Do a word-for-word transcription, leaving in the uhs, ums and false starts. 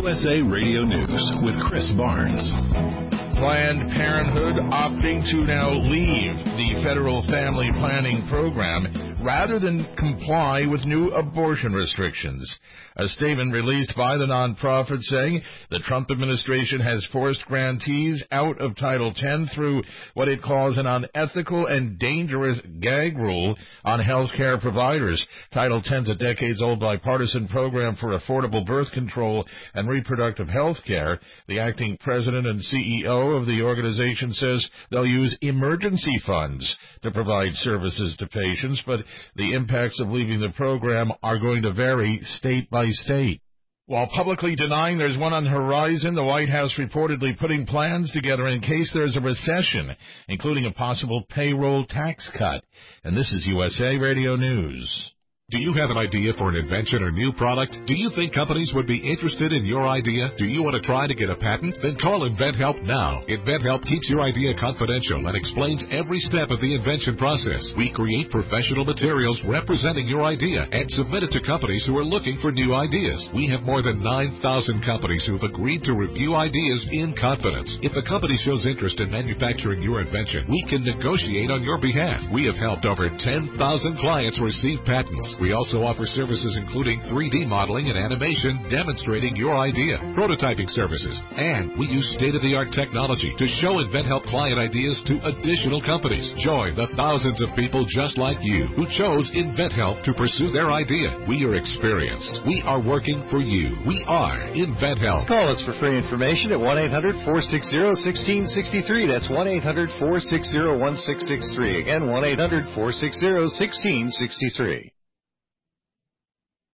U S A Radio News with Chris Barnes. Planned Parenthood opting to now leave the federal family planning program rather than comply with new abortion restrictions. A statement released by the nonprofit saying the Trump administration has forced grantees out of Title ten through what it calls an unethical and dangerous gag rule on health care providers. Title ten is a decades-old bipartisan program for affordable birth control and reproductive health care. The acting president and C E O of the organization says they'll use emergency funds to provide services to patients, but the impacts of leaving the program are going to vary state by state. While publicly denying there's one on the horizon, the White House reportedly putting plans together in case there's a recession, including a possible payroll tax cut. And this is U S A Radio News. Do you have an idea for an invention or new product? Do you think companies would be interested in your idea? Do you want to try to get a patent? Then call InventHelp now. InventHelp keeps your idea confidential and explains every step of the invention process. We create professional materials representing your idea and submit it to companies who are looking for new ideas. We have more than nine thousand companies who have agreed to review ideas in confidence. If a company shows interest in manufacturing your invention, we can negotiate on your behalf. We have helped over ten thousand clients receive patents. We also offer services including three D modeling and animation demonstrating your idea, prototyping services, and we use state-of-the-art technology to show InventHelp client ideas to additional companies. Join the thousands of people just like you who chose InventHelp to pursue their idea. We are experienced. We are working for you. We are InventHelp. Call us for free information at one eight hundred four six zero one six six three. That's one eight hundred four six zero one six six three. Again, one eight hundred four six zero one six six three.